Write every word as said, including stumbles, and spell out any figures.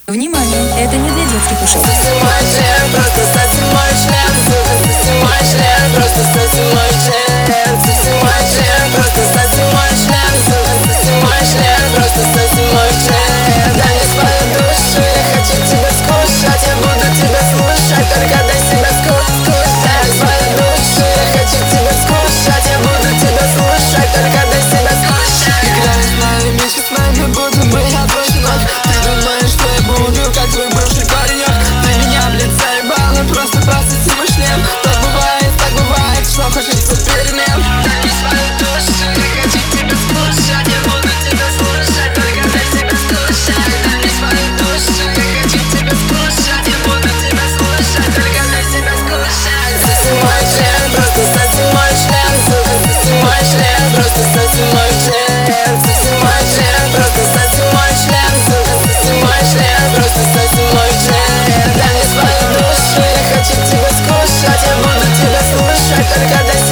Внимание, это не для детских ушей. Соси мой член, просто соси мой член. Соси мой член, просто соси мой член. Соси мой член, просто соси мой член. Соси мой член, просто соси мой член. Дай мне свою душу, я хочу тебя скушать. Я буду тебя слушать, только дай себя скушать. Дай мне свою душу, я хочу тебя скушать. Я буду тебя слушать, только дай себя скушать. Играю с нами, месяц с нами, будто бы я твой щенок. Ты думаешь, что я буду, как твой бывший паренек. Ты меня, блин, заебала, просто пососи мой член. Так бывает, так бывает, что хочется перемен. Дай мне свою душу, я хочу тебя скушать. Я буду тебя слушать, только дай себя скушать. Дай мне свою душу, я хочу тебя скушать. Я буду тебя слушать, только дай себя скушать. Соси мой член, просто соси мой член. Соси мой член, просто соси мой член. Соси мой член, просто соси мой член. Соси мой член, просто соси мой член. Дай мне свою душу, я хочу тебя скушать. Я буду тебя слушать, только дай